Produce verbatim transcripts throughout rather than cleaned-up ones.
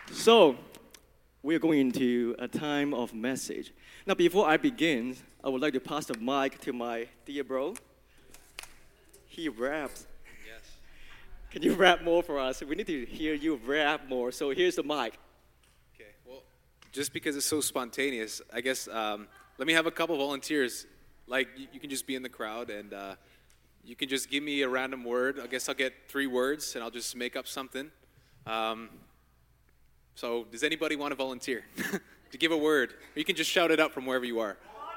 So, we are going into a time of message. Now, before I begin, I would like to pass the mic to my dear bro. He raps. Yes. Can you rap more for us? We need to hear you rap more. So here's the mic. Okay. Well, just because it's so spontaneous, I guess um, let me have a couple volunteers. Like you, you can just be in the crowd and uh, you can just give me a random word. I guess I'll get three words and I'll just make up something. Um, so does anybody want to volunteer to give a word? Or you can just shout it out from wherever you are.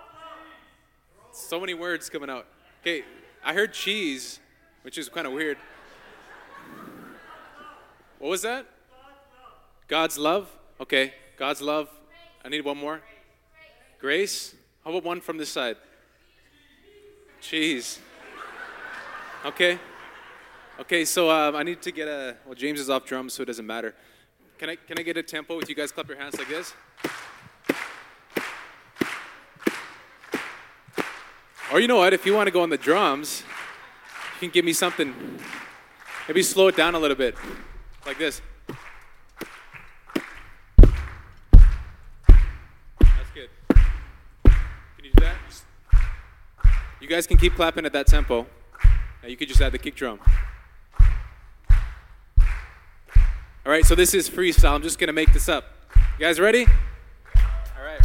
So many words coming out. Okay. I heard cheese, which is kind of weird. What was that? God's love. Okay, God's love. I need one more. Grace. How about one from this side? Cheese. Okay. Okay, so um, I need to get a, well, James is off drums, so it doesn't matter. Can I can I get a tempo with you guys clap your hands like this? Or you know what, if you want to go on the drums, you can give me something. Maybe slow it down a little bit, like this. That's good. Can you do that? You guys can keep clapping at that tempo. Now you could just add the kick drum. All right, so this is freestyle. I'm just going to make this up. You guys ready? All right.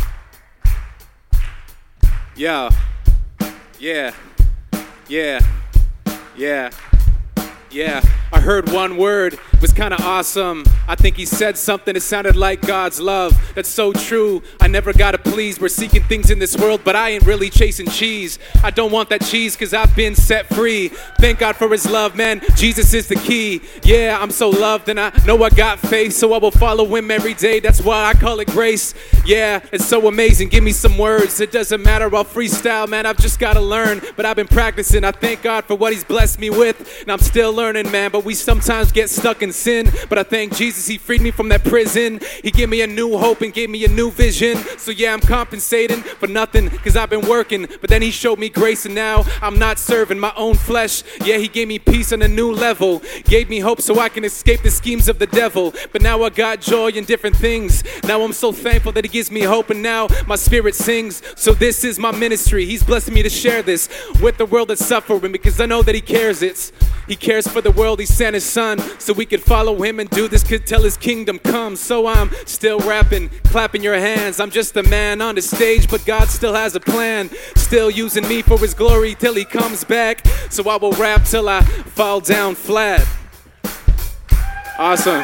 Yeah. Yeah, yeah, yeah, yeah. I heard one word, it was kind of awesome. I think he said something, it sounded like God's love. That's so true, I never gotta please. We're seeking things in this world, but I ain't really chasing cheese. I don't want that cheese, cause I've been set free. Thank God for his love, man, Jesus is the key. Yeah, I'm so loved and I know I got faith, so I will follow him every day. That's why I call it grace. Yeah, it's so amazing, give me some words. It doesn't matter, I'll freestyle, man, I've just gotta learn. But I've been practicing, I thank God for what he's blessed me with. And I'm still learning, man, but we sometimes get stuck in sin. But I thank Jesus, he freed me from that prison. He gave me a new hope and gave me a new vision. So yeah, I'm compensating for nothing, cause I've been working. But then he showed me grace and now I'm not serving my own flesh. Yeah, he gave me peace on a new level. Gave me hope so I can escape the schemes of the devil. But now I got joy in different things. Now I'm so thankful that he gives me hope and now my spirit sings. So this is my ministry. He's blessing me to share this with the world that's suffering, because I know that he cares it. He cares for the world, he sent his son so we could follow him and do this could till his kingdom comes. So I'm still rapping, clapping your hands. I'm just a man on the stage, but God still has a plan. Still using me for his glory till he comes back. So I will rap till I fall down flat. Awesome.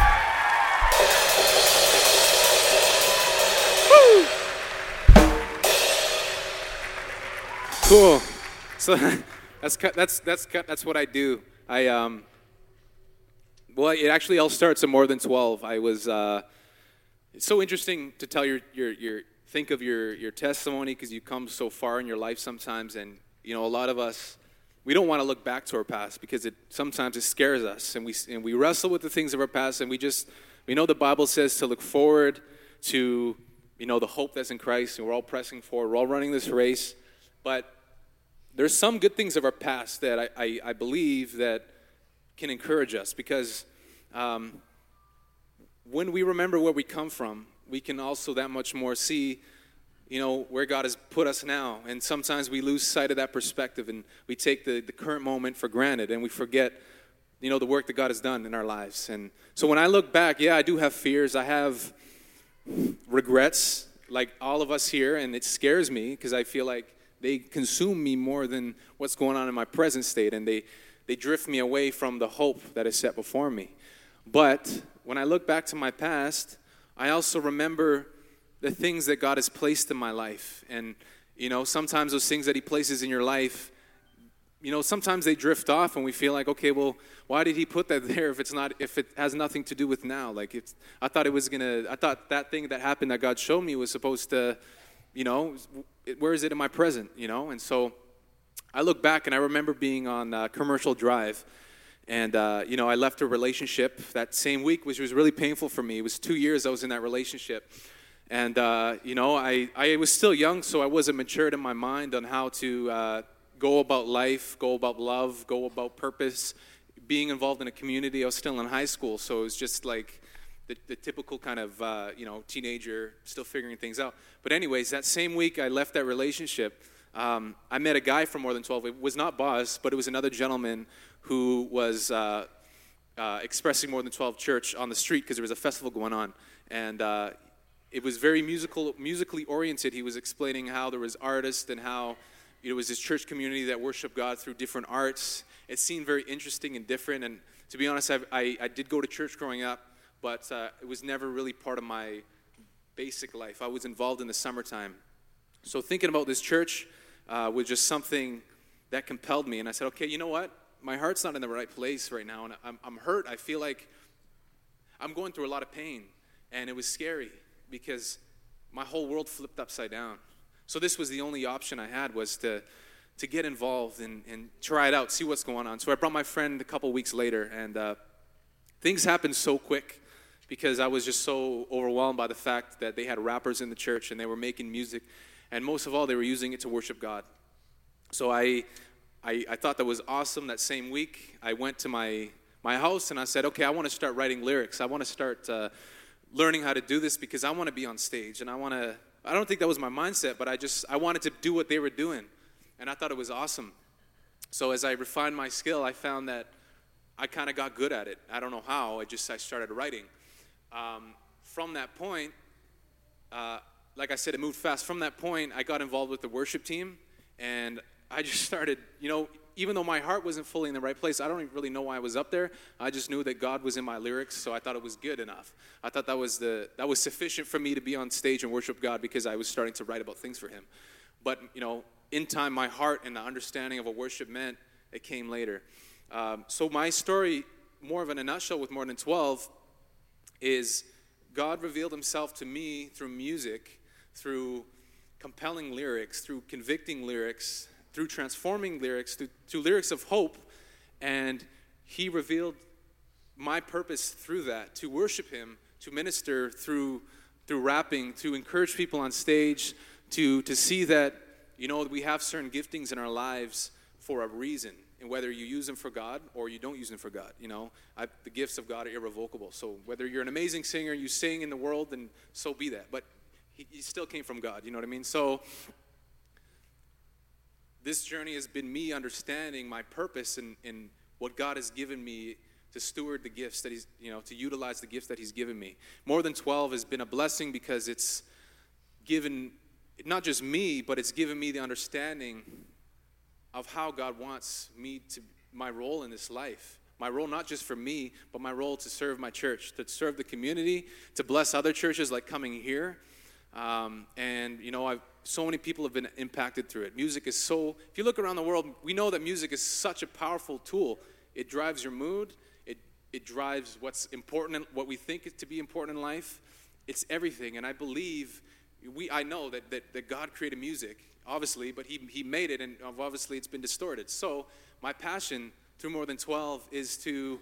Woo. Cool. So that's that's that's that's what I do. I um. Well, it actually all starts at more than twelve. I was. Uh, it's so interesting to tell your your your think of your your testimony, because you come so far in your life sometimes, and you know a lot of us, we don't want to look back to our past because it sometimes it scares us, and we and we wrestle with the things of our past, and we just we know the Bible says to look forward to you know the hope that's in Christ, and we're all pressing forward, we're all running this race, but there's some good things of our past that I, I, I believe that can encourage us, because um, when we remember where we come from, we can also that much more see, you know, where God has put us now. And sometimes we lose sight of that perspective, and we take the, the current moment for granted, and we forget, you know, the work that God has done in our lives. And so when I look back, yeah, I do have fears. I have regrets, like all of us here, and it scares me because I feel like they consume me more than what's going on in my present state, and they, they drift me away from the hope that is set before me. But when I look back to my past, I also remember the things that God has placed in my life. And, you know, sometimes those things that he places in your life, you know, sometimes they drift off and we feel like, okay, well, why did he put that there if it's not, if it has nothing to do with now? Like, it's, I thought it was going to, I thought that thing that happened that God showed me was supposed to, you know, where is it in my present, you know? And so I look back and I remember being on uh, Commercial Drive. And, uh, you know, I left a relationship that same week, which was really painful for me. It was two years I was in that relationship. And, uh, you know, I, I was still young, so I wasn't matured in my mind on how to uh, go about life, go about love, go about purpose, being involved in a community. I was still in high school, so it was just like, the, the typical kind of, uh, you know, teenager still figuring things out. But anyways, that same week I left that relationship, um, I met a guy from More Than twelve. It was not Boz, but it was another gentleman who was uh, uh, expressing More Than twelve Church on the street because there was a festival going on. And uh, it was very musical, musically oriented. He was explaining how there was artists and how it was this church community that worshiped God through different arts. It seemed very interesting and different. And to be honest, I, I, I did go to church growing up, but uh, it was never really part of my basic life. I was involved in the summertime. So thinking about this church uh, was just something that compelled me. And I said, okay, you know what? My heart's not in the right place right now, and I'm, I'm hurt. I feel like I'm going through a lot of pain. And it was scary because my whole world flipped upside down. So this was the only option I had, was to to get involved and, and try it out, see what's going on. So I brought my friend a couple weeks later, and uh, things happened so quick because I was just so overwhelmed by the fact that they had rappers in the church and they were making music, and most of all, they were using it to worship God. So I I, I thought that was awesome. That same week, I went to my, my house and I said, okay, I want to start writing lyrics. I want to start uh, learning how to do this because I want to be on stage, and I want to, I don't think that was my mindset, but I just, I wanted to do what they were doing, and I thought it was awesome. So as I refined my skill, I found that I kind of got good at it. I don't know how, I just, I started writing. Um, from that point, uh, like I said, it moved fast. From that point, I got involved with the worship team, and I just started, you know, even though my heart wasn't fully in the right place, I don't even really know why I was up there. I just knew that God was in my lyrics, so I thought it was good enough. I thought that was the that was sufficient for me to be on stage and worship God because I was starting to write about things for Him. But, you know, in time, my heart and the understanding of what worship meant, it came later. Um, so my story, more of in a nutshell with More Than twelve, is God revealed Himself to me through music, through compelling lyrics, through convicting lyrics, through transforming lyrics, through, through lyrics of hope, and He revealed my purpose through that, to worship Him, to minister through through rapping, to encourage people on stage, to to see that, you know, we have certain giftings in our lives for a reason, and whether you use them for God or you don't use them for God, you know, I, the gifts of God are irrevocable. So whether you're an amazing singer, you sing in the world, then so be that. But he, he still came from God, you know what I mean? So this journey has been me understanding my purpose and, and what God has given me to steward the gifts that He's, you know, to utilize the gifts that He's given me. More Than twelve has been a blessing because it's given, not just me, but it's given me the understanding of how God wants me to, my role in this life. My role not just for me, but my role to serve my church, to serve the community, to bless other churches like coming here. Um, and, you know, I've, so many people have been impacted through it. Music is so, if you look around the world, we know that music is such a powerful tool. It drives your mood. It it drives what's important, in, what we think is to be important in life. It's everything. And I believe, we I know that, that, that God created music, obviously, but he, he made it, and obviously it's been distorted. So my passion through More Than twelve is to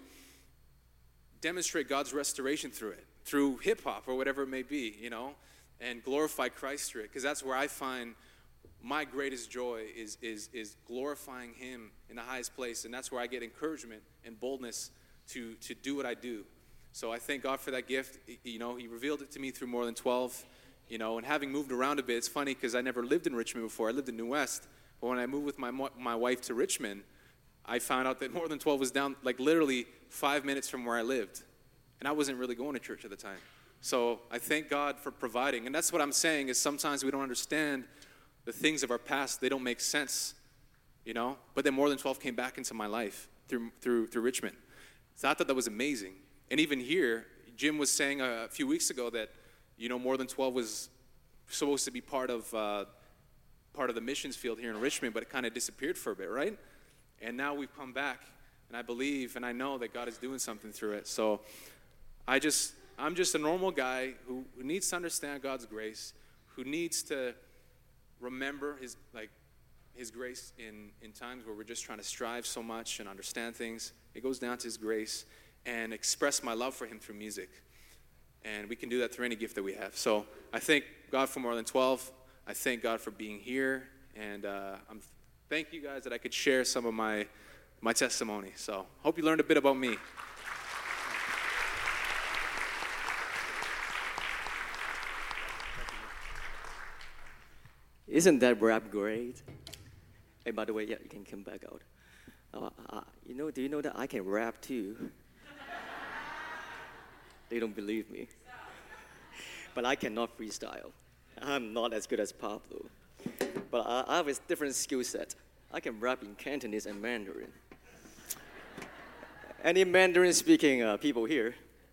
demonstrate God's restoration through it, through hip-hop or whatever it may be, you know, and glorify Christ through it, because that's where I find my greatest joy is, is, is glorifying Him in the highest place, and that's where I get encouragement and boldness to, to do what I do. So I thank God for that gift. You know, He revealed it to me through More Than twelve, you know, and having moved around a bit, it's funny because I never lived in Richmond before. I lived in New West, but when I moved with my my wife to Richmond, I found out that More Than twelve was down, like literally five minutes from where I lived, and I wasn't really going to church at the time. So I thank God for providing. And that's what I'm saying is sometimes we don't understand the things of our past. They don't make sense, you know. But then More Than twelve came back into my life through through through Richmond. So I thought that was amazing. And even here, Jim was saying a few weeks ago that, you know, More Than twelve was supposed to be part of uh, part of the missions field here in Richmond, but it kind of disappeared for a bit, right? And now we've come back, and I believe and I know that God is doing something through it. So I just... I'm just a normal guy who, who needs to understand God's grace, who needs to remember his like his grace in, in times where we're just trying to strive so much and understand things. It goes down to His grace, and express my love for Him through music. And we can do that through any gift that we have. So I thank God for More Than twelve. I thank God for being here, and uh, I'm thank you guys that I could share some of my my testimony. So hope you learned a bit about me. Isn't that rap great? Hey, by the way, yeah, you can come back out. Uh, uh, you know, do you know that I can rap too? They don't believe me. But I cannot freestyle. I'm not as good as Pablo. But I, I have a different skill set. I can rap in Cantonese and Mandarin. Any Mandarin speaking uh, people here?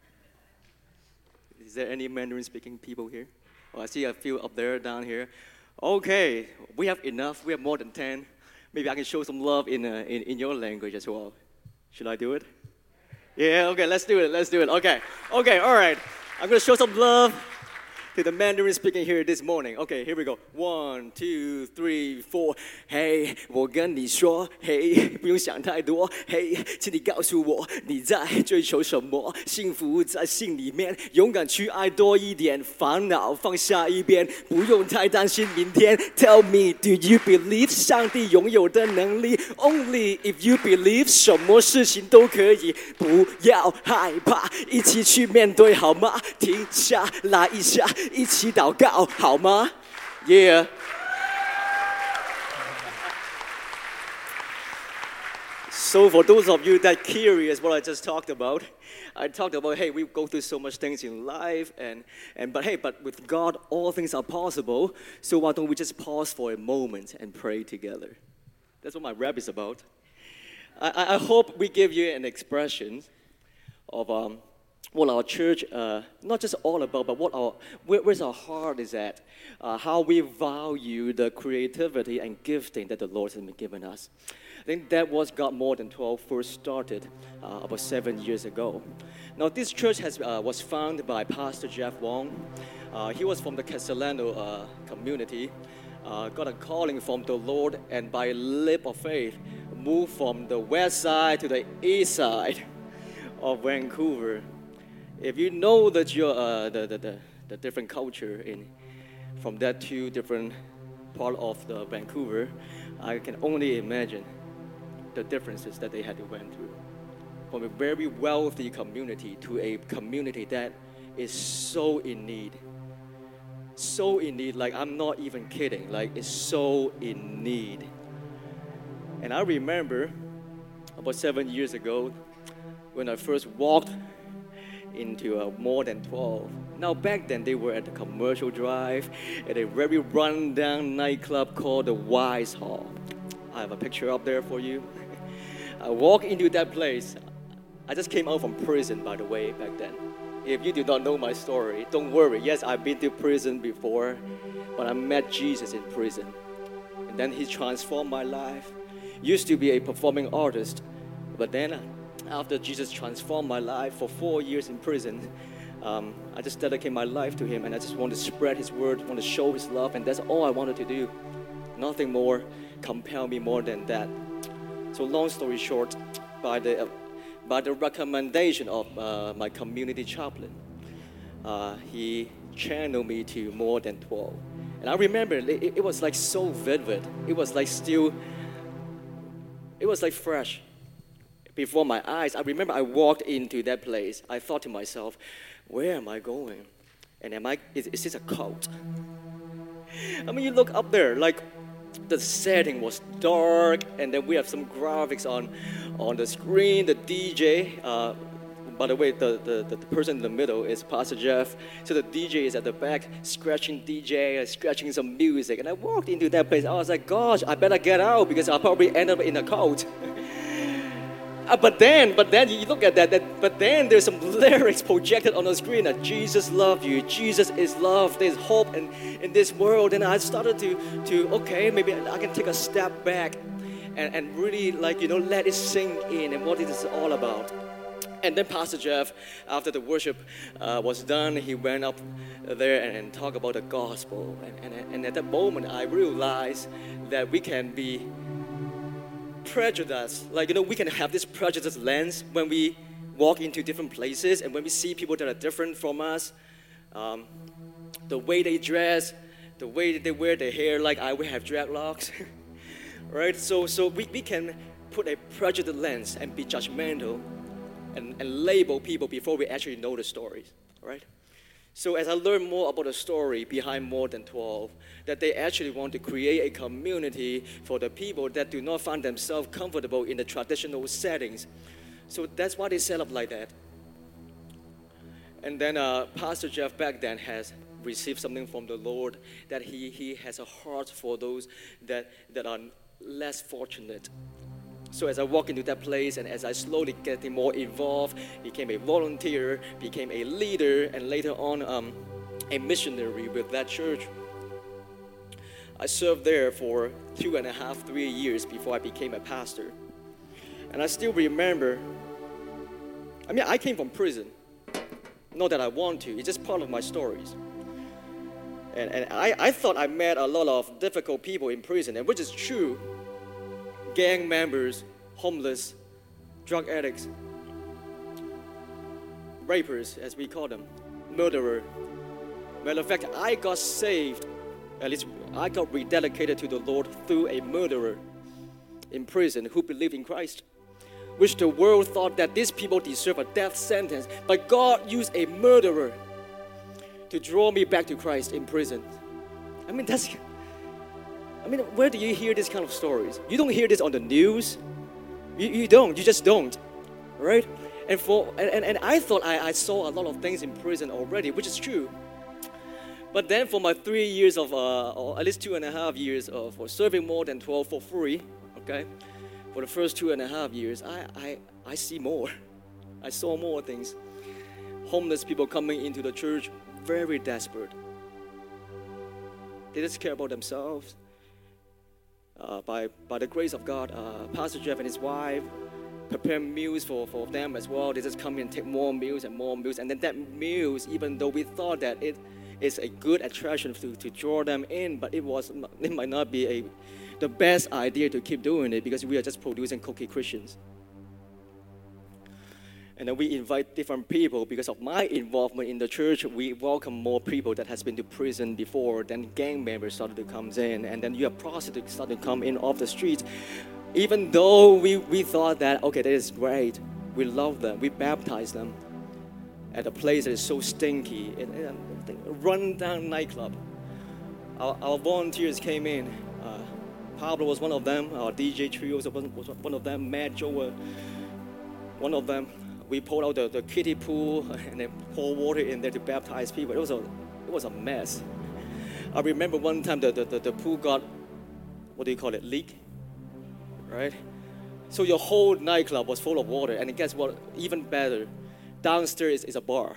Is there any Mandarin speaking people here? Oh, I see a few up there, down here. Okay, we have enough. We have more than ten. Maybe I can show some love in, uh, in, in your language as well. Should I do it? Yeah, okay, let's do it, let's do it. Okay, okay, all right. I'm going to show some love to the Mandarin speaking here this morning. Okay, here we go. One, two, three, four. Hey, 我跟你说 Hey, 不用想太多 Hey, 请你告诉我你在追求什么幸福在心里面勇敢去爱多一点烦恼放下一边不用太担心明天 Tell me, do you believe 上帝拥有的能力 Only if you believe 什么事情都可以不要害怕一起去面对好吗停下来一下一起祷告好吗 Yeah. So for those of you that curious what I just talked about, I talked about, hey, we go through so much things in life, and, and but hey, but with God, all things are possible. So why don't we just pause for a moment and pray together? That's what my rap is about. I, I hope we give you an expression of um, what our church, uh, not just all about, but what our, where, where's our heart is at, uh, how we value the creativity and gifting that the Lord has been given us. I think that was God More Than twelve first started uh, about seven years ago. Now this church has, uh, was founded by Pastor Jeff Wong. Uh, he was from the Castellano uh, community, uh, got a calling from the Lord, and by leap of faith, moved from the west side to the east side of Vancouver. If you know that you're uh, the, the, the, the different culture in from that two different part of the Vancouver, I can only imagine the differences that they had to went through. From a very wealthy community to a community that is so in need. So in need, like I'm not even kidding, like it's so in need. And I remember about seven years ago when I first walked into a More Than twelve. Now back then they were at the Commercial Drive at a very run-down nightclub called the Wise Hall. I have a picture up there for you. I walked into that place. I just came out from prison, by the way, back then. If you do not know my story, don't worry. Yes, I've been to prison before, but I met Jesus in prison. And then he transformed my life. Used to be a performing artist, but then after Jesus transformed my life for four years in prison, um, I just dedicated my life to him, and I just want to spread his word, want to show his love, and that's all I wanted to do. Nothing more compelled me more than that. So long story short, by the, uh, by the recommendation of uh, my community chaplain, uh, he channeled me to More Than twelve. And I remember it, it was like so vivid. It was like still, it was like fresh before my eyes. I remember I walked into that place. I thought to myself, where am I going? And am I, is, is this a cult? I mean, you look up there, like the setting was dark, and then we have some graphics on, on the screen. The D J, uh, by the way, the, the, the person in the middle is Pastor Jeff. So the D J is at the back, scratching D J, scratching some music. And I walked into that place. I was like, gosh, I better get out because I'll probably end up in a cult. Uh, but then, but then you look at that, that, but then there's some lyrics projected on the screen that Jesus loves you, Jesus is love, there's hope in, in this world. And I started to, to, okay, maybe I can take a step back and, and really like, you know, let it sink in and what it is all about. And then Pastor Jeff, after the worship uh, was done, he went up there and, and talked about the gospel. And, and, and at that moment, I realized that we can be prejudice, like, you know, we can have this prejudice lens when we walk into different places and when we see people that are different from us, um, the way they dress, the way they wear their hair, like I will have dreadlocks, right? So, so we, we can put a prejudice lens and be judgmental and, and label people before we actually know the stories, right? So as I learned more about the story behind More Than twelve, that they actually want to create a community for the people that do not find themselves comfortable in the traditional settings. So that's why they set up like that. And then uh, Pastor Jeff back then has received something from the Lord, that he, he has a heart for those that, that are less fortunate. So as I walk into that place and as I slowly getting more involved, became a volunteer, became a leader, and later on um, a missionary with that church. I served there for two and a half, three years before I became a pastor. And I still remember, I mean, I came from prison. Not that I want to, it's just part of my stories. And, and I, I thought I met a lot of difficult people in prison, and which is true. Gang members, homeless, drug addicts, rapers, as we call them, murderer. Matter of fact, I got saved, at least I got rededicated to the Lord through a murderer in prison who believed in Christ, which the world thought that these people deserve a death sentence. But God used a murderer to draw me back to Christ in prison. I mean, that's... I mean, where do you hear these kind of stories? You don't hear this on the news. You, you don't. You just don't, right? And for and, and, and I thought I, I saw a lot of things in prison already, which is true. But then for my three years of, uh, or at least two and a half years of for serving More Than twelve for free, okay? For the first two and a half years, I, I, I see more. I saw more things. Homeless people coming into the church, very desperate. They just care about themselves. Uh, by, by the grace of God, uh, Pastor Jeff and his wife prepare meals for, for them as well. They just come in and take more meals and more meals. And then that meals, even though we thought that it is a good attraction to, to draw them in, but it was it might not be a the best idea to keep doing it because we are just producing cookie Christians. And then we invite different people. Because of my involvement in the church, we welcome more people that has been to prison before. Then gang members started to come in. And then you have prostitutes started to come in off the streets. Even though we, we thought that, okay, that is great. We love them. We baptize them at a place that is so stinky. It, it, a run-down nightclub. Our, our volunteers came in. Uh, Pablo was one of them. Our D J trio was one of them. Matt, Joe were one of them. We pulled out the, the kiddie pool and then pour water in there to baptize people. It was a, it was a mess. I remember one time the, the, the, the pool got, what do you call it, leak, right? So your whole nightclub was full of water. And guess what, even better, downstairs is a bar.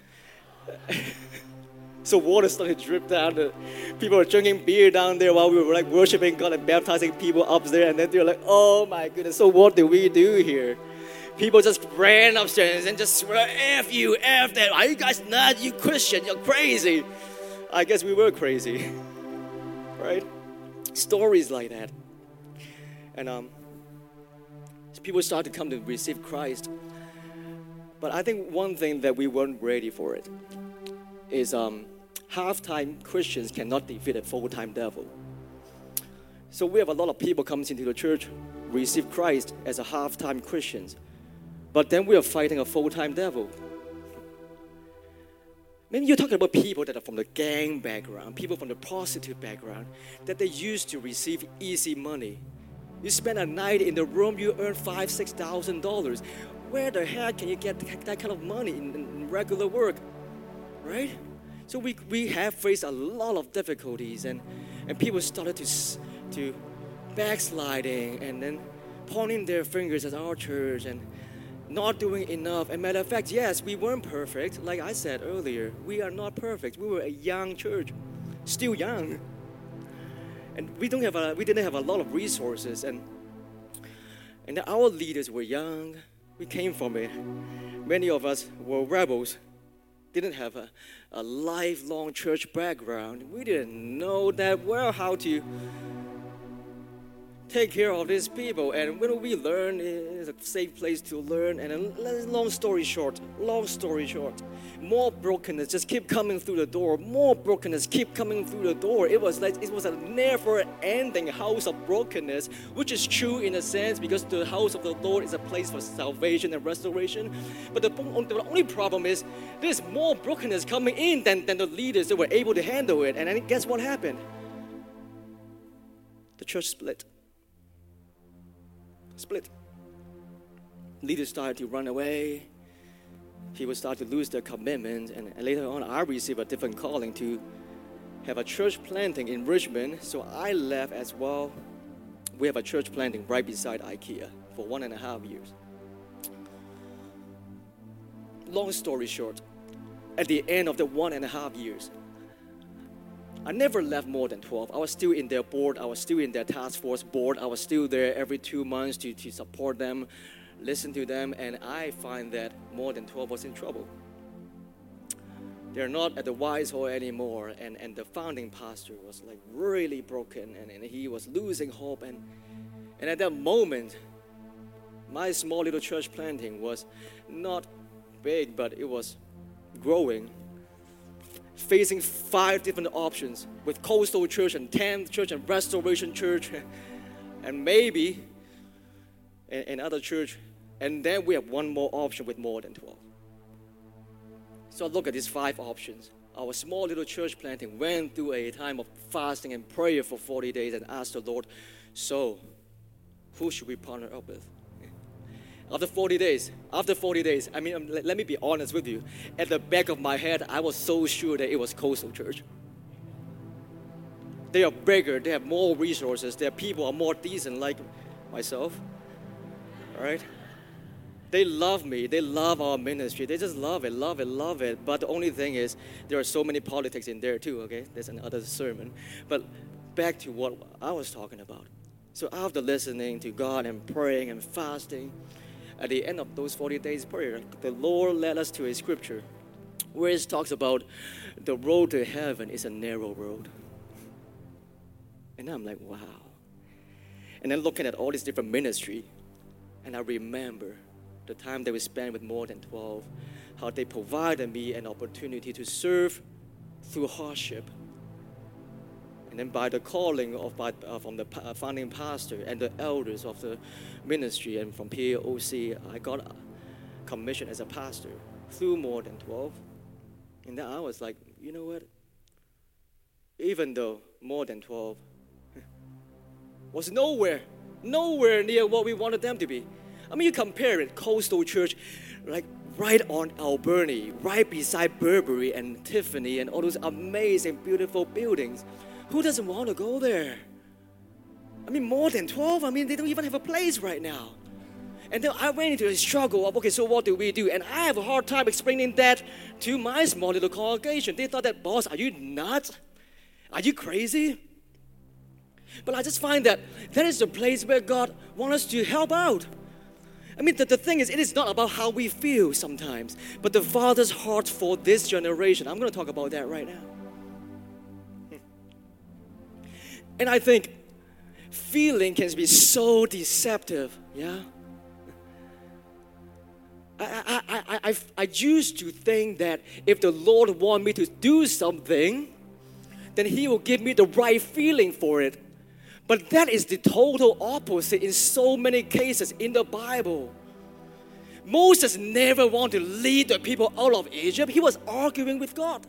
So water started to drip down. The people were drinking beer down there while we were like worshiping God and baptizing people up there. And then they were like, oh my goodness, so what do we do here? People just ran upstairs and just were F you, F that. Are you guys nuts? You Christian, you're crazy. I guess we were crazy, right? Stories like that. And um, people started to come to receive Christ. But I think one thing that we weren't ready for it is um, half-time Christians cannot defeat a full-time devil. So we have a lot of people coming into the church, receive Christ as a half-time Christians. But then we are fighting a full-time devil. Maybe you're talking about people that are from the gang background, people from the prostitute background, that they used to receive easy money. You spend a night in the room, you earn five, six thousand dollars. Where the heck can you get that kind of money in, in regular work, right? So we we have faced a lot of difficulties, and and people started to to backsliding, and then pointing their fingers at our church and not doing enough. And matter of fact, yes, we weren't perfect. Like I said earlier, we are not perfect. We were a young church, still young, and we don't have a we didn't have a lot of resources, and and our leaders were young. We came from it. Many of us were rebels. Didn't have a, a lifelong church background. We didn't know that well how to take care of these people. And when we learn, it's a safe place to learn. And long story short, long story short, more brokenness just keep coming through the door. More brokenness keep coming through the door. It was like it was a never-ending house of brokenness, which is true in a sense because the house of the Lord is a place for salvation and restoration. But the, the only problem is there's more brokenness coming in than, than the leaders that were able to handle it. And then guess what happened? The church split. Split. Leaders started to run away. People started to lose their commitment. And later on, I received a different calling to have a church planting in Richmond. So I left as well. We have a church planting right beside IKEA for one and a half years. Long story short, at the end of the one and a half years, I never left more than twelve. I was still in their board. I was still in their task force board. I was still there every two months to, to support them, listen to them, and I find that more than twelve was in trouble. They're not at the Wise Hall anymore, and, and the founding pastor was like really broken, and, and he was losing hope. And, and at that moment, my small little church planting was not big, but it was growing, facing five different options with Coastal Church and tenth Church and Restoration Church and maybe another church. And then we have one more option with more than twelve. So I look at these five options. Our small little church planting went through a time of fasting and prayer for forty days and asked the Lord, so who should we partner up with? After forty days, after forty days, I mean, let, let me be honest with you. At the back of my head, I was so sure that it was Coastal Church. They are bigger, they have more resources, their people are more decent like myself, all right? They love me, they love our ministry, they just love it, love it, love it. But the only thing is, there are so many politics in there too, okay? That's another sermon. But back to what I was talking about. So after listening to God and praying and fasting, at the end of those forty days prayer, the Lord led us to a scripture where it talks about the road to heaven is a narrow road. And I'm like, wow. And then looking at all these different ministry, and I remember the time that we spent with more than twelve, how they provided me an opportunity to serve through hardship. And then by the calling of by, uh, from the pa- founding pastor and the elders of the ministry and from P A O C, I got commissioned as a pastor through more than twelve. And then I was like, you know what? Even though more than twelve was nowhere, nowhere near what we wanted them to be. I mean, you compare it, Coastal Church, like right on Alberni, right beside Burberry and Tiffany and all those amazing, beautiful buildings. Who doesn't want to go there? I mean, more than twelve, I mean, they don't even have a place right now. And then I went into a struggle of, okay, so what do we do? And I have a hard time explaining that to my small little congregation. They thought that, boss, are you nuts? Are you crazy? But I just find that that is the place where God wants us to help out. I mean, the, the thing is, it is not about how we feel sometimes, but the Father's heart for this generation. I'm going to talk about that right now. And I think feeling can be so deceptive, yeah? I, I, I, I, I used to think that if the Lord wants me to do something, then He will give me the right feeling for it. But that is the total opposite in so many cases in the Bible. Moses never wanted to lead the people out of Egypt. He was arguing with God.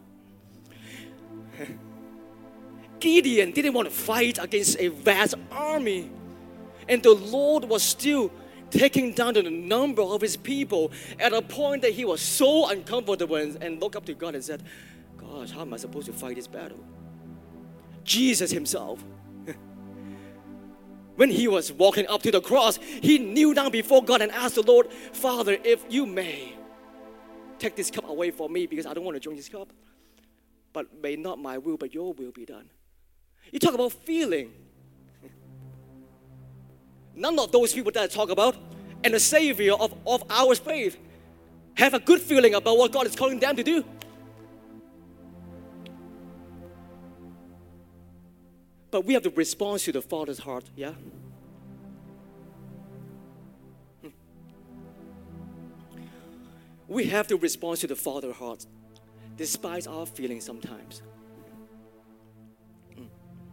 Gideon didn't want to fight against a vast army. And the Lord was still taking down the number of His people at a point that he was so uncomfortable and, and looked up to God and said, gosh, how am I supposed to fight this battle? Jesus Himself, when He was walking up to the cross, He kneeled down before God and asked the Lord, Father, if you may, take this cup away from me because I don't want to drink this cup. But may not my will, but your will be done. You talk about feeling. None of those people that I talk about and the Savior of, of our faith have a good feeling about what God is calling them to do. But we have to respond to the Father's heart, yeah? we have to respond to the Father's heart, despite our feelings sometimes. Mm.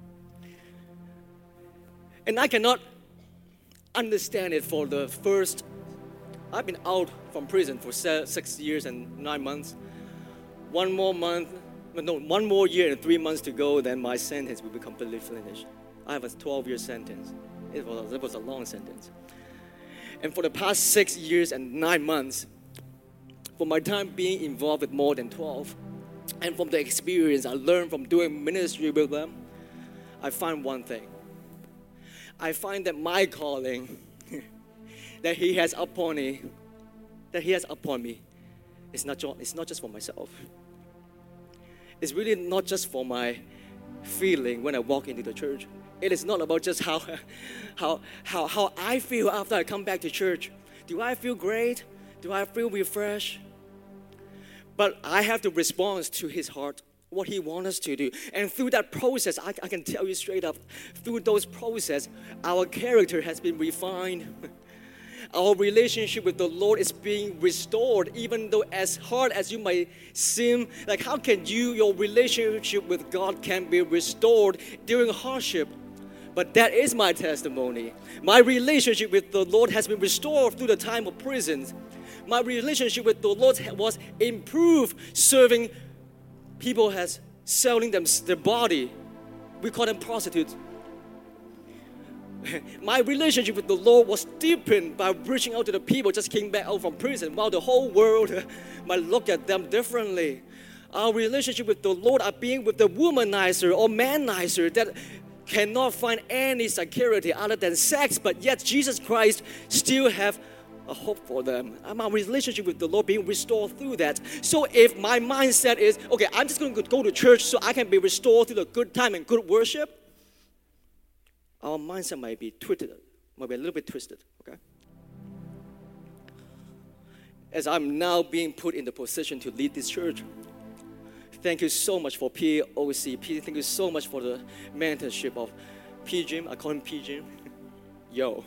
And I cannot understand it for the first, I've been out from prison for six years and nine months. One more month, no, one more year and three months to go, then my sentence will be completely finished. I have a twelve-year sentence. It was, it was a long sentence. And for the past six years and nine months, for my time being involved with more than twelve, and from the experience I learned from doing ministry with them, I find one thing. I find that my calling that He has upon me, that He has upon me, is not, it's not just for myself. It's really not just for my feeling when I walk into the church. It is not about just how, how, how, how I feel after I come back to church. Do I feel great? Do I feel refreshed? But I have to respond to His heart, what He wants us to do. And through that process, I, I can tell you straight up, through those process, our character has been refined. Our relationship with the Lord is being restored, even though as hard as you might seem, like how can you, your relationship with God can be restored during hardship? But that is my testimony. My relationship with the Lord has been restored through the time of prison. My relationship with the Lord was improved serving people as selling them their body. We call them prostitutes. My relationship with the Lord was deepened by reaching out to the people just came back out from prison, while the whole world might look at them differently. Our relationship with the Lord are being with the womanizer or manizer that cannot find any security other than sex, but yet Jesus Christ still have a hope for them. And my relationship with the Lord being restored through that. So if my mindset is, okay, I'm just going to go to church so I can be restored through the good time and good worship, our mindset might be twisted, might be a little bit twisted, okay? As I'm now being put in the position to lead this church, thank you so much for P O C P. Thank you so much for the mentorship of P. Jim. I call him P. Jim. Yo.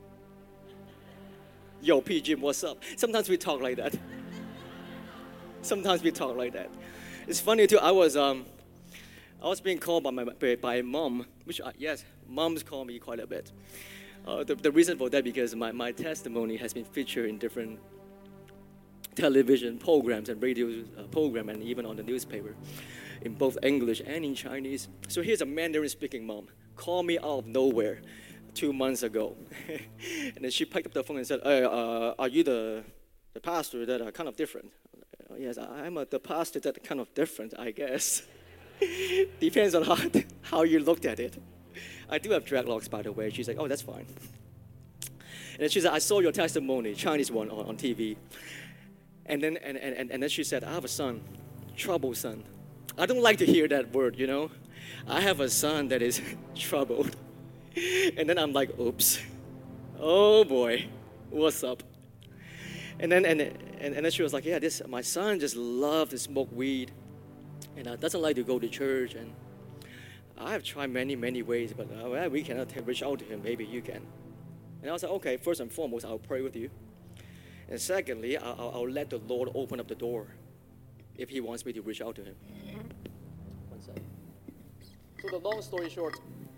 Yo, P. Jim, what's up? Sometimes we talk like that. Sometimes we talk like that. It's funny too, I was, um, I was being called by my by, by mom, which, I, yes, moms call me quite a bit. Uh, the, the reason for that because my, my testimony has been featured in different television programs and radio uh, program and even on the newspaper in both English and in Chinese. So here's a Mandarin-speaking mom called me out of nowhere two months ago. And then she picked up the phone and said, hey, uh, are you the, the pastor that are kind of different? Uh, yes, I'm a, the pastor that kind of different, I guess. Depends on how, how you looked at it. I do have dreadlocks, by the way. She's like, oh, that's fine. And then she said, I saw your testimony, Chinese one, on, on T V. And then, and, and, and then she said, I have a son, troubled son. I don't like to hear that word, you know. I have a son that is troubled. And then I'm like, oops. Oh, boy. What's up? And then, and, and, and then she was like, yeah, this my son just loves to smoke weed. And uh, doesn't like to go to church. And I have tried many, many ways, but uh, well, we cannot reach out to him. Maybe you can. And I was like, okay, first and foremost, I'll pray with you. And secondly, I'll, I'll let the Lord open up the door if He wants me to reach out to Him. One second. So the long story short,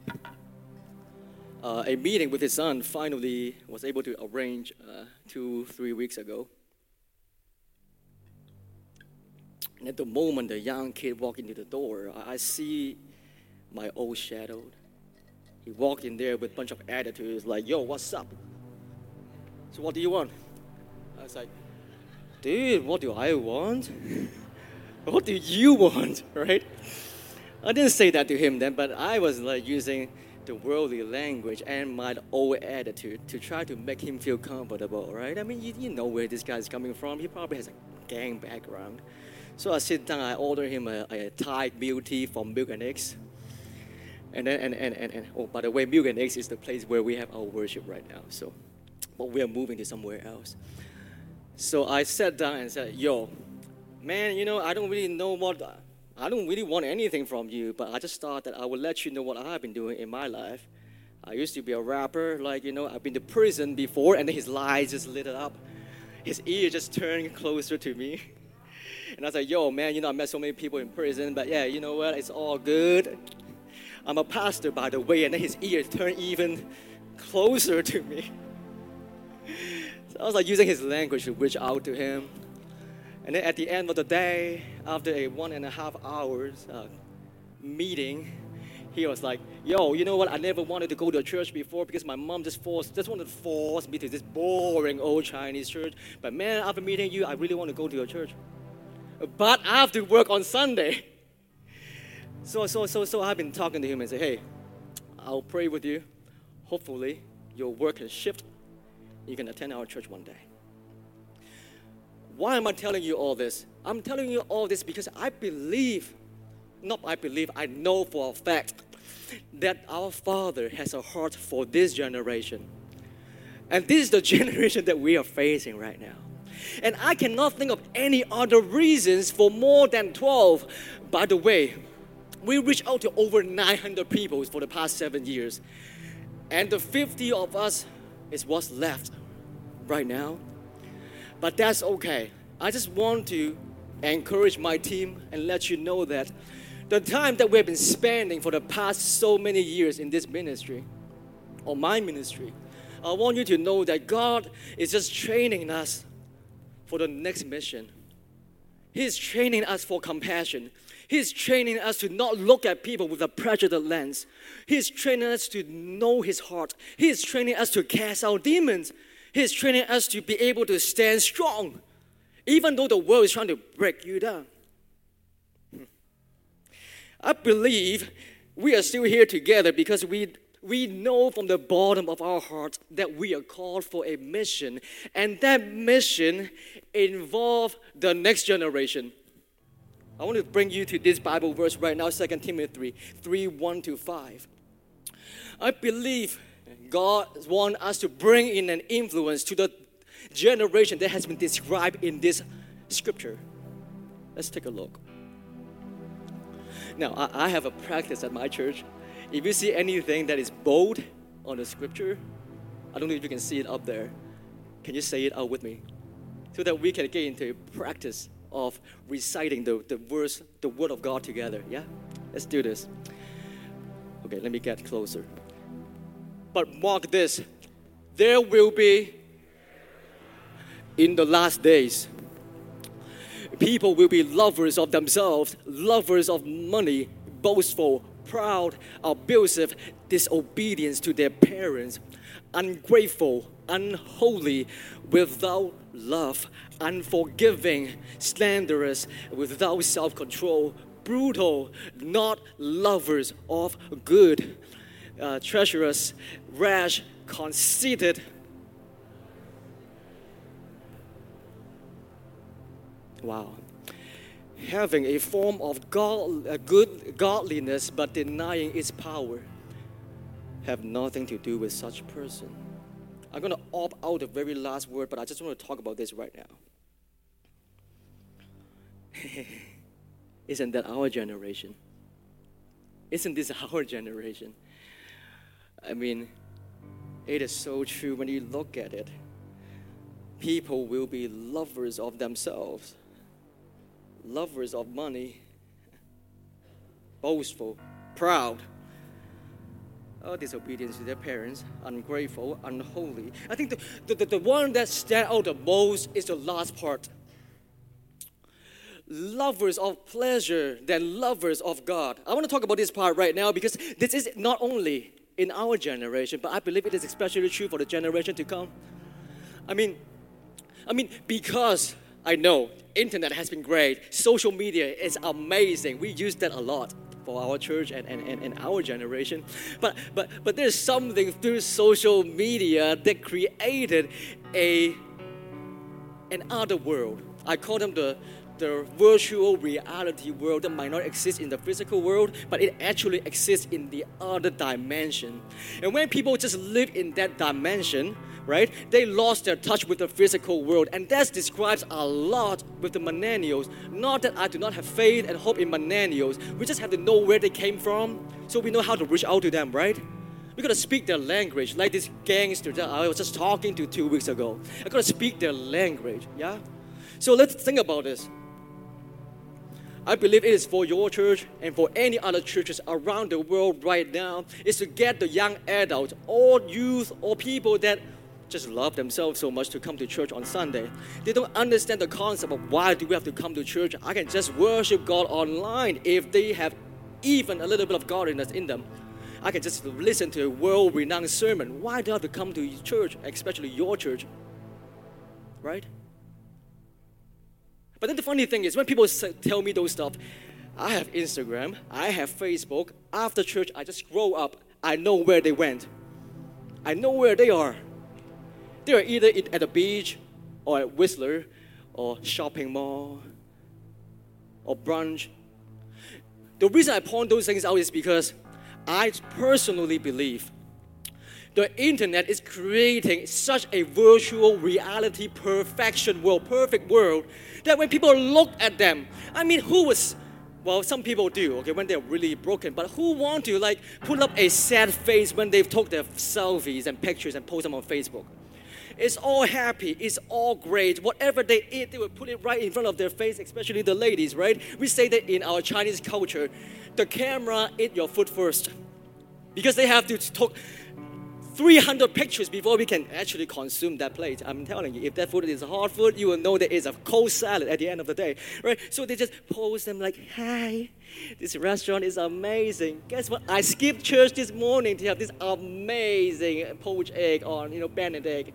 uh, a meeting with his son finally was able to arrange uh, two, three weeks ago. And at the moment the young kid walked into the door, I, I see my old shadow. He walked in there with a bunch of attitudes like, yo, what's up? So what do you want? I was like, dude, what do I want? What do you want, right? I didn't say that to him then, but I was like using the worldly language and my old attitude to try to make him feel comfortable, right? I mean, you, you know where this guy is coming from. He probably has a gang background. So I sit down, I order him a, a Thai milk tea from Milk and Eggs. And then, and, and, and, and, oh, by the way, Milk and Eggs is the place where we have our worship right now. So, but we are moving to somewhere else. So I sat down and said, yo, man, you know, I don't really know what, I don't really want anything from you, but I just thought that I would let you know what I've been doing in my life. I used to be a rapper, like, you know, I've been to prison before, and then his lies just lit it up. his ear just turned closer to me. And I was like, yo, man, you know, I met so many people in prison, but yeah, you know what? It's all good. I'm a pastor, by the way. And then his ear turned even closer to me. So I was like using his language to reach out to him. And then at the end of the day, after a one and a half hours uh, meeting, he was like, yo, you know what? I never wanted to go to a church before because my mom just forced, just wanted to force me to this boring old Chinese church. But man, after meeting you, I really want to go to your church. But I have to work on Sunday. So, so, so, so I've been talking to him and say, hey, I'll pray with you. Hopefully, your work can shift. You can attend our church one day. Why am I telling you all this? I'm telling you all this because I believe, not I believe, I know for a fact that our Father has a heart for this generation. And this is the generation that we are facing right now. And I cannot think of any other reasons for more than twelve. By the way, we reached out to over nine hundred people for the past seven years. And the fifty of us is what's left right now. But that's okay. I just want to encourage my team and let you know that the time that we have been spending for the past so many years in this ministry, or my ministry, I want you to know that God is just training us for the next mission. He's training us for compassion. He's training us to not look at people with a prejudiced lens. He's training us to know His heart. He's training us to cast out demons. He's training us to be able to stand strong, even though the world is trying to break you down. I believe we are still here together because we We know from the bottom of our hearts that we are called for a mission, and that mission involves the next generation. I want to bring you to this Bible verse right now, Second Timothy three, one to five. I believe God wants us to bring in an influence to the generation that has been described in this scripture. Let's take a look. Now, I have a practice at my church. If you see anything that is bold on the scripture, I don't know if you can see it up there. Can you say it out with me? So that we can get into practice of reciting the, the verse, the word of God together. Yeah? Let's do this. Okay, let me get closer. But mark this. There will be, in the last days, people will be lovers of themselves, lovers of money, boastful, proud, abusive, disobedience to their parents, ungrateful, unholy, without love, unforgiving, slanderous, without self-control, brutal, not lovers of good, uh, treacherous, rash, conceited. Wow. Having a form of God, a good godliness but denying its power, have nothing to do with such person. I'm going to opt out the very last word, but I just want to talk about this right now. Isn't that our generation? Isn't this our generation? I mean, it is so true when you look at it. People will be lovers of themselves, lovers of money, boastful, proud, oh, disobedience to their parents, ungrateful, unholy. I think the, the, the one that stands out the most is the last part. Lovers of pleasure than lovers of God. I want to talk about this part right now because this is not only in our generation, but I believe it is especially true for the generation to come. I mean, I mean, because I know internet has been great. Social media is amazing. We use that a lot for our church and, and, and, and our generation. But, but, but there's something through social media that created a, an other world. I call them the, the virtual reality world that might not exist in the physical world, but it actually exists in the other dimension. And when people just live in that dimension, right, they lost their touch with the physical world. And that describes a lot with the millennials. Not that I do not have faith and hope in millennials. We just have to know where they came from so we know how to reach out to them, right? We gotta speak their language, like this gangster that I was just talking to two weeks ago. I gotta speak their language, yeah? So let's think about this. I believe it is for your church and for any other churches around the world right now is to get the young adults or youth or people that just love themselves so much to come to church on Sunday. They don't understand the concept of why do we have to come to church. I can just worship God online if they have even a little bit of godliness in them. I can just listen to a world-renowned sermon. Why do I have to come to church, especially your church? Right? But then the funny thing is, when people say, tell me those stuff, I have Instagram, I have Facebook. After church, I just scroll up. I know where they went. I know where they are. They are either at the beach, or at Whistler, or shopping mall, or brunch. The reason I point those things out is because I personally believe the internet is creating such a virtual reality perfection world, perfect world, that when people look at them, I mean, who was, well, some people do, okay, when they're really broken, but who want to, like, put up a sad face when they've took their selfies and pictures and post them on Facebook? It's all happy, it's all great. Whatever they eat, they will put it right in front of their face, especially the ladies, right? We say that in our Chinese culture, the camera eat your food first. Because they have to talk three hundred pictures before we can actually consume that plate. I'm telling you, if that food is hot food, you will know that it's a cold salad at the end of the day, right? So they just post them like, hi, this restaurant is amazing. Guess what? I skipped church this morning to have this amazing poached egg on, you know, Benedict.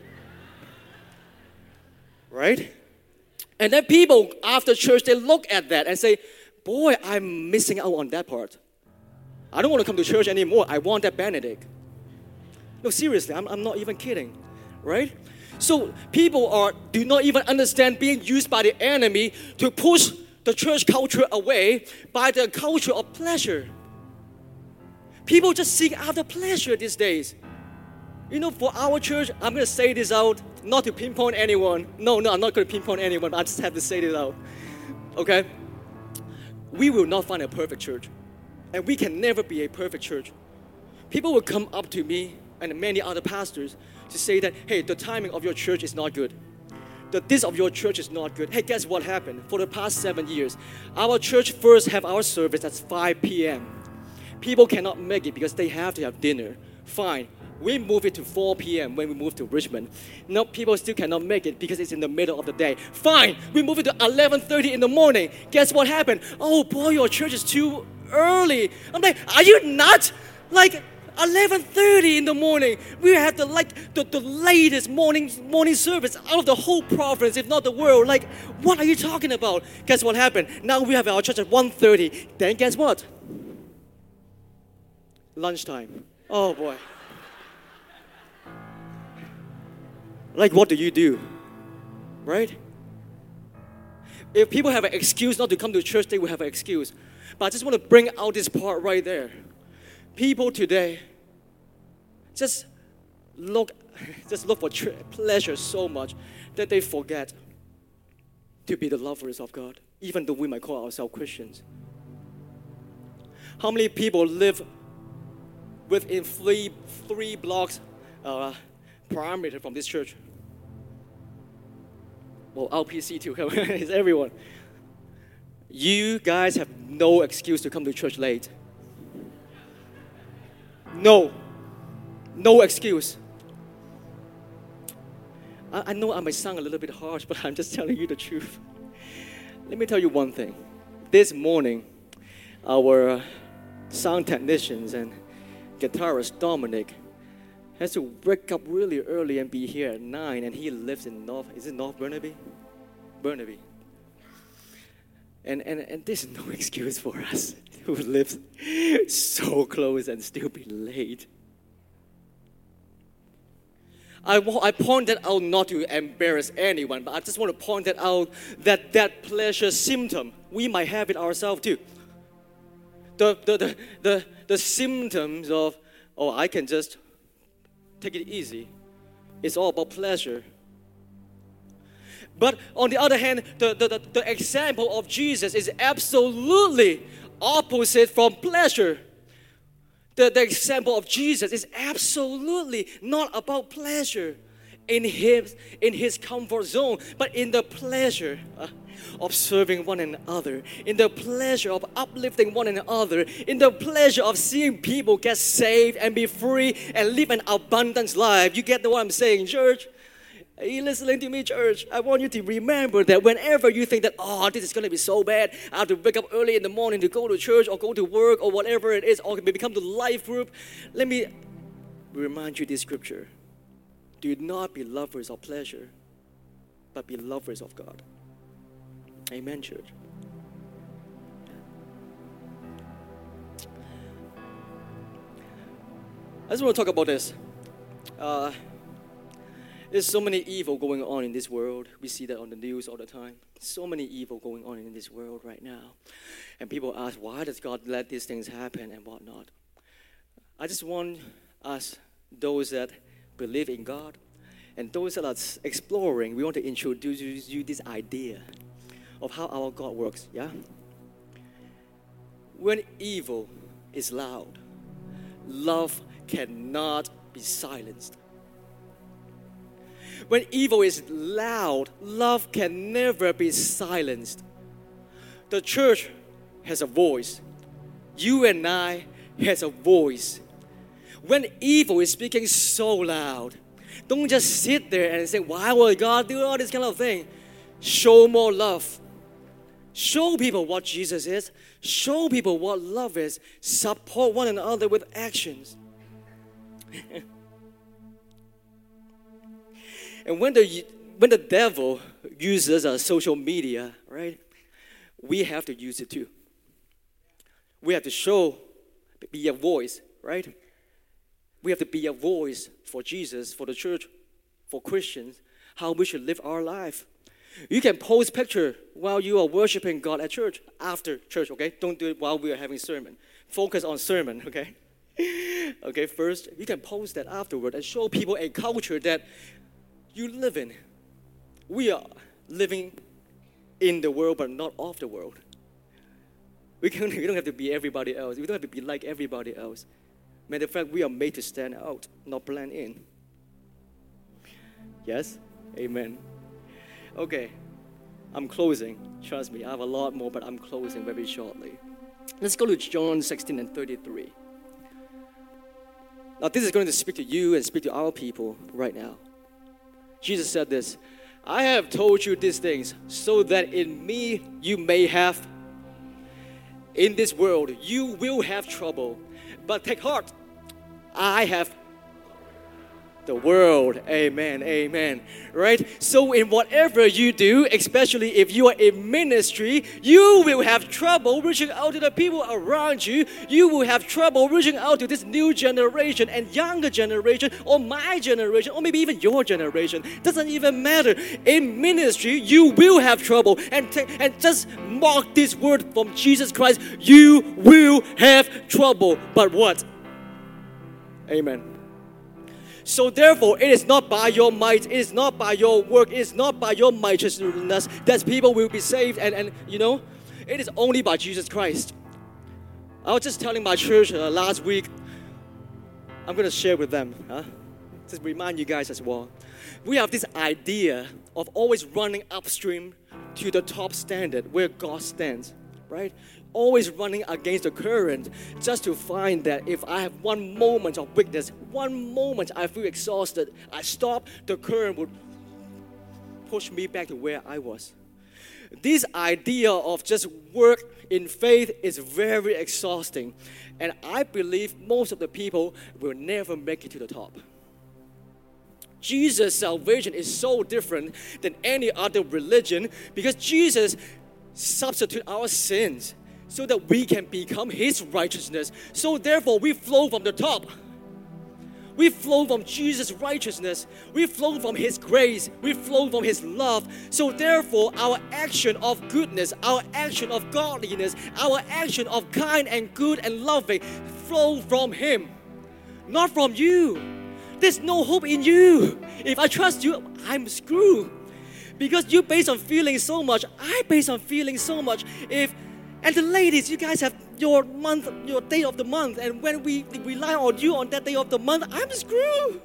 Right? And then people after church, they look at that and say, boy, I'm missing out on that part. I don't want to come to church anymore. I want that Benedict. No, seriously, I'm, I'm not even kidding, right? So people are do not even understand being used by the enemy to push the church culture away by the culture of pleasure. People just seek after pleasure these days. You know, for our church, I'm going to say this out, not to pinpoint anyone. No, no, I'm not going to pinpoint anyone, but I just have to say this out. Okay? We will not find a perfect church. And we can never be a perfect church. People will come up to me and many other pastors to say that, hey, the timing of your church is not good. The this of your church is not good. Hey, guess what happened? For the past seven years, our church first have our service at five p.m. People cannot make it because they have to have dinner. Fine. We move it to four p.m. when we move to Richmond. No, people still cannot make it because it's in the middle of the day. Fine. We move it to eleven thirty in the morning. Guess what happened? Oh boy, your church is too early. I'm like, are you nuts? Like, eleven thirty in the morning, we have the like the, the latest morning morning service out of the whole province, if not the world. Like, what are you talking about? Guess what happened? Now we have our church at one thirty. Then guess what? Lunchtime. Oh boy. Like, what do you do? Right? If people have an excuse not to come to church, they will have an excuse. But I just want to bring out this part right there. People today just look, just look for tr- pleasure so much that they forget to be the lovers of God, even though we might call ourselves Christians. How many people live within three, three blocks uh, perimeter from this church? Well, L P C too, it's everyone. You guys have no excuse to come to church late. No. No excuse. I, I know I might sound a little bit harsh, but I'm just telling you the truth. Let me tell you one thing. This morning, our sound technicians and guitarist Dominic has to wake up really early and be here at nine, and he lives in North, is it North Burnaby? Burnaby. And, and, and there's no excuse for us who live so close and still be late. I, I point that out not to embarrass anyone, but I just want to point that out that that pleasure symptom, we might have it ourselves too. The, the, the, the, the symptoms of, oh, I can just take it easy. It's all about pleasure. But on the other hand, the, the, the, the example of Jesus is absolutely opposite from pleasure. The, the example of Jesus is absolutely not about pleasure in his, in his comfort zone, but in the pleasure uh, of serving one another, in the pleasure of uplifting one another, in the pleasure of seeing people get saved and be free and live an abundant life. You get what I'm saying, church? Are you listening to me, church? I want you to remember that whenever you think that, oh, this is going to be so bad, I have to wake up early in the morning to go to church or go to work or whatever it is, or maybe come to the life group, let me remind you this scripture. Do not be lovers of pleasure, but be lovers of God. Amen, church. I just want to talk about this. Uh, there's so many evil going on in this world. We see that on the news all the time. So many evil going on in this world right now. And people ask, why does God let these things happen and whatnot? I just want us, those that believe in God, and those that are exploring, we want to introduce you this idea of how our God works, yeah? When evil is loud, love cannot be silenced. When evil is loud, love can never be silenced. The church has a voice. You and I has a voice. When evil is speaking so loud, don't just sit there and say, why would God do all this kind of thing? Show more love. Show people what Jesus is. Show people what love is. Support one another with actions. And when the, when the devil uses uh, social media, right, we have to use it too. We have to show, be a voice, right? We have to be a voice for Jesus, for the church, for Christians, how we should live our life. You can post picture while you are worshiping God at church, after church, okay? Don't do it while we are having sermon. Focus on sermon, okay? Okay, first, you can post that afterward and show people a culture that you live in. We are living in the world, but not of the world. We, can, we don't have to be everybody else. We don't have to be like everybody else. Matter of fact, we are made to stand out, not blend in. Yes? Amen. Okay, I'm closing. Trust me, I have a lot more, but I'm closing very shortly. Let's go to John sixteen and thirty-three. Now, this is going to speak to you and speak to our people right now. Jesus said this, I have told you these things so that in me you may have. In this world, you will have trouble. But take heart, I have the world. Amen, amen. Right? So in whatever you do, especially if you are in ministry, you will have trouble reaching out to the people around you. You will have trouble reaching out to this new generation and younger generation, or my generation, or maybe even your generation. Doesn't even matter. In ministry, you will have trouble. And, t- and just mark this word from Jesus Christ. You will have trouble. But what? Amen. So therefore, it is not by your might, it is not by your work, it is not by your righteousness that people will be saved. And, and you know, it is only by Jesus Christ. I was just telling my church uh, last week, I'm going to share with them, huh? Just remind you guys as well. We have this idea of always running upstream to the top standard where God stands, right? Always running against the current just to find that if I have one moment of weakness, one moment I feel exhausted, I stop, the current would push me back to where I was. This idea of just work in faith is very exhausting, and I believe most of the people will never make it to the top. Jesus' salvation is so different than any other religion because Jesus substituted our sins so that we can become His righteousness. So therefore, we flow from the top. We flow from Jesus' righteousness. We flow from His grace. We flow from His love. So therefore, our action of goodness, our action of godliness, our action of kind and good and loving flow from Him, not from you. There's no hope in you. If I trust you, I'm screwed. Because you base on feeling so much, I base on feeling so much. If And the ladies, you guys have your month, your day of the month. And when we rely on you on that day of the month, I'm screwed.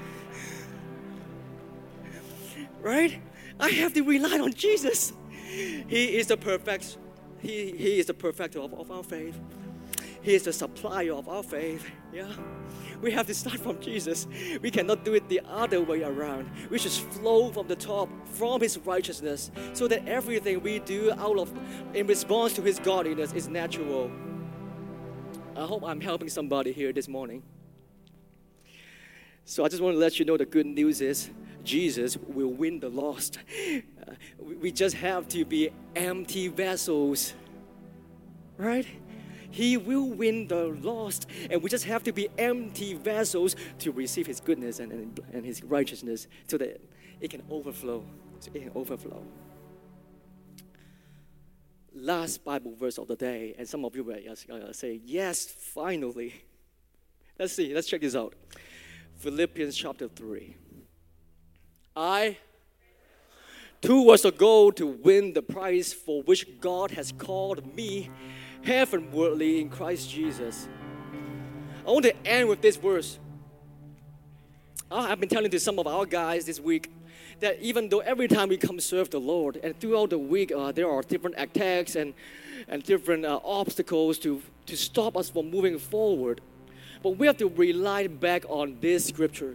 Right? I have to rely on Jesus. He is the perfect, he, he is the perfecter of, of our faith. He is the supplier of our faith. Yeah. We have to start from Jesus. We cannot do it the other way around. We should flow from the top, from His righteousness, so that everything we do out of, in response to His godliness is natural. I hope I'm helping somebody here this morning. So I just want to let you know the good news is Jesus will win the lost. Uh, we, we just have to be empty vessels, right? He will win the lost, and we just have to be empty vessels to receive His goodness and, and, and His righteousness so that it can overflow. So it can overflow. Last Bible verse of the day, and some of you will uh, say, yes, finally. Let's see, let's check this out. Philippians chapter three. I, two was a goal to win the prize for which God has called me heavenwardly in Christ Jesus. I want to end with this verse. I've been telling to some of our guys this week that even though every time we come serve the Lord, and throughout the week uh, there are different attacks and, and different uh, obstacles to, to stop us from moving forward, but we have to rely back on this scripture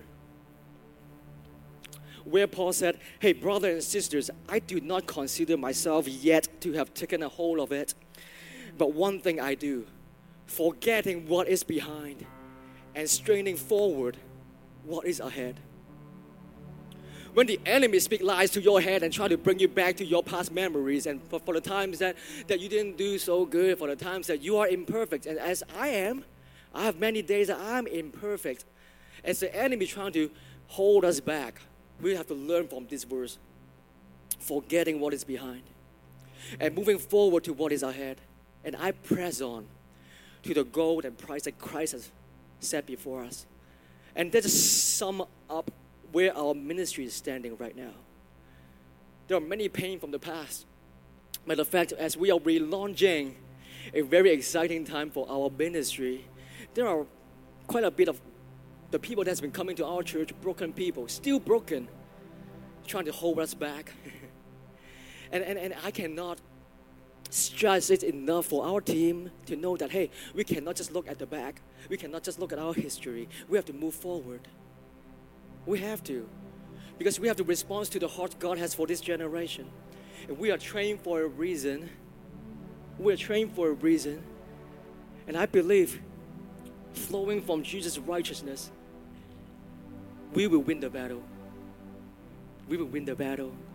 where Paul said, hey, brothers and sisters, I do not consider myself yet to have taken a hold of it. But one thing I do, forgetting what is behind and straining forward what is ahead. When the enemy speak lies to your head and try to bring you back to your past memories, and for, for the times that, that you didn't do so good, for the times that you are imperfect, and as I am, I have many days that I'm imperfect. As the enemy trying to hold us back, we have to learn from this verse, forgetting what is behind and moving forward to what is ahead. And I press on to the goal and prize that Christ has set before us. And that just sum up where our ministry is standing right now. There are many pains from the past. Matter of fact, as we are relaunching a very exciting time for our ministry, there are quite a bit of the people that's been coming to our church, broken people, still broken, trying to hold us back. and, and, and I cannot stress it enough for our team to know that, hey, we cannot just look at the back. We cannot just look at our history. We have to move forward. We have to. Because we have to respond to the heart God has for this generation. And we are trained for a reason. We are trained for a reason. And I believe, flowing from Jesus' righteousness, we will win the battle. We will win the battle.